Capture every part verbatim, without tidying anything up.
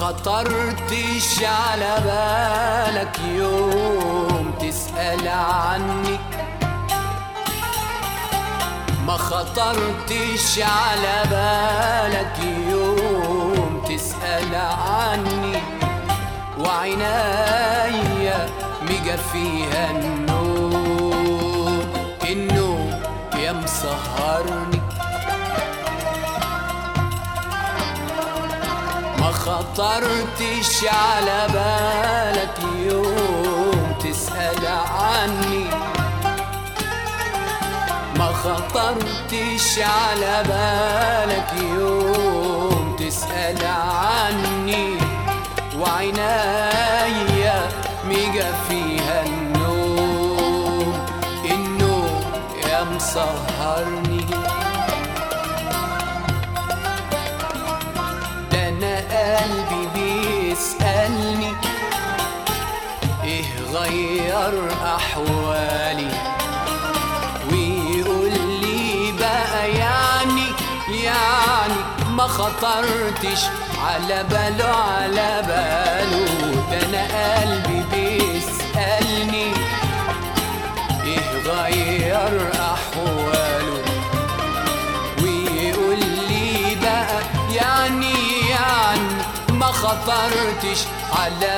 خطرتش على بالك يوم تسأل عني، ما خطرتش على بالك يوم تسأل عني، وعنايا ميجا فيها النوم، النوم يا مسهرني. ما خطرتش على بالك يوم تسأل عني، ما خطرتش على بالك يوم تسأل عني، وعنايا ميجا فيها النوم، النوم يا مسهرني. ده انا قلبي بيسألني ايه غير احوالي، ويقول لي بقى يعني يعني ما خطرتش على باله على باله. ده انا قلبي بيسألني ايه غير احواله، ويقول لي بقى يعني يعني ما خطرتش على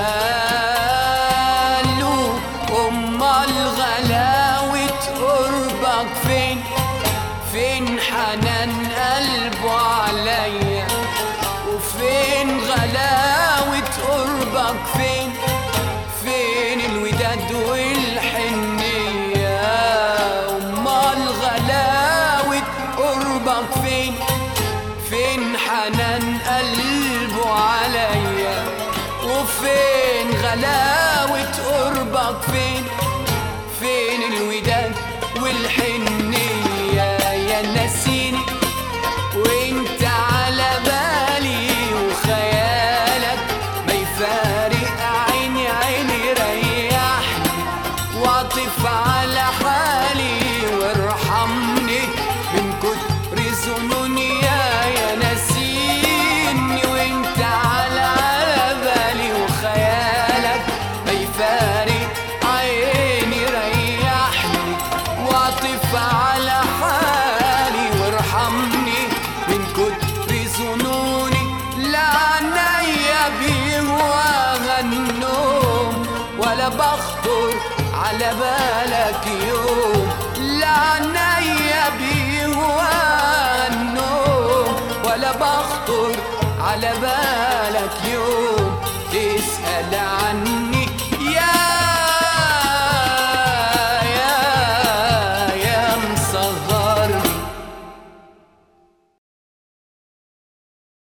باله. امال غلاوة قربك فين، فين حنان قلبه عليا، وفين غلاوة قربك فين، فين الوداد والحنية. امال غلاوة قربك فين، فين حنان قلبه عليا، وفين غلاوة قربك فين، فين الوداد والحنية. يا ناسيني وانت على بالي، وخيالك ما يفارق عيني عيني، ريحني واعطف على حالي وارحمني من كتر ظنوني. يا ناسيني وانت على بالي، وخيالك ما يفارق عيني، ريحني واعطف على حالي وارحمني من كتر ظنوني. لا عنيا بيهواها النوم، ولا بخطر على بالك يوم